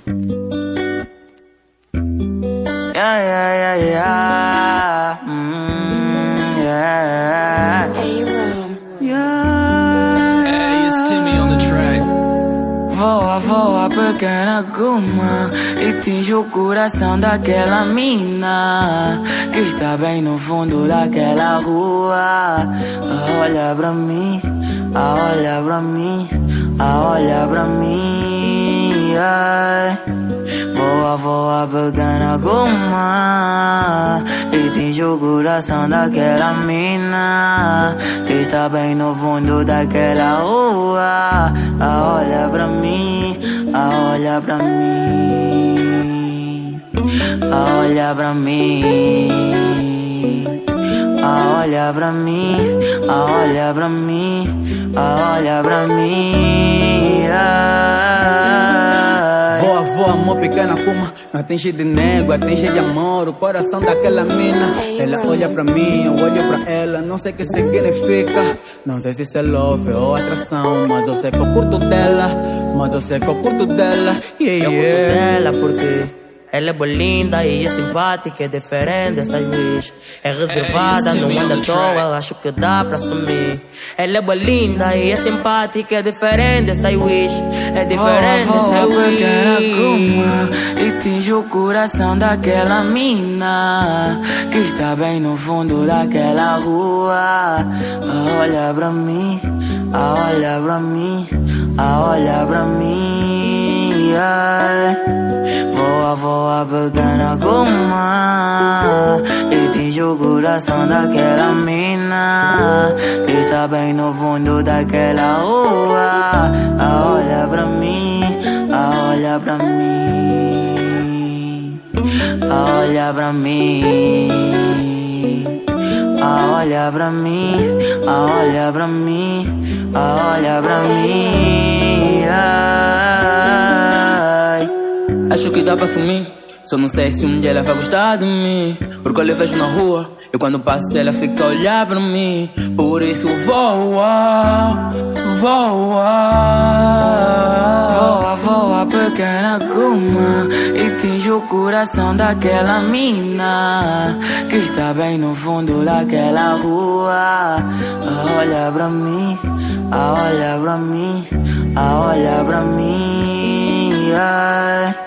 Yeah, yeah, yeah, yeah. Yeah. Yeah. Hey, it's Timmy on the track. Voa, voa, pequena goma, e tinge o coração daquela mina que está bem no fundo daquela rua. Olha pra mim, olha pra mim, olha pra mim. Ai. Voa, voa, pequena goma, e tinge o coração daquela mina que está bem no fundo daquela rua. Olha pra mim, olha pra mim, olha pra mim, olha pra mim, olha pra mim, olha pra mim. Voa, voa, amor, pequena puma. Não atinge de nego, atinge de amor. O coração daquela mina. Ela olha pra mim, eu olho pra ela. Não sei o que significa. Não sei se isso é love ou atração. Mas eu sei que eu curto dela. Mas eu sei que eu curto dela. Yeah, Eu yeah. curto dela porque ela é boa, linda e é simpática, é diferente dessas wish. É reservada, não anda à toa, acho que dá pra sumir. Ela é boa, linda e é simpática, é diferente dessas wish. É diferente dessas wish. E tinge o coração daquela mina que está bem no fundo daquela rua. Olha pra mim, olha pra mim, olha pra mim. Ai. Voa, voa, pequena goma, e tinge o coração daquela mina que está bem no fundo daquela rua. Olha pra mim, olha pra mim, olha pra mim, olha pra mim, olha pra mim, olha pra mim. Ai. Acho que dá pra sumir, só não sei se um dia ela vai gostar de mim. Porque eu lhe vejo na rua, e quando passo ela fica a olhar pra mim. Por isso voa, voa. Voa, voa, pequena goma, e tinge o coração daquela mina que está bem no fundo daquela rua. Olha pra mim, olha pra mim, olha pra mim. Ai.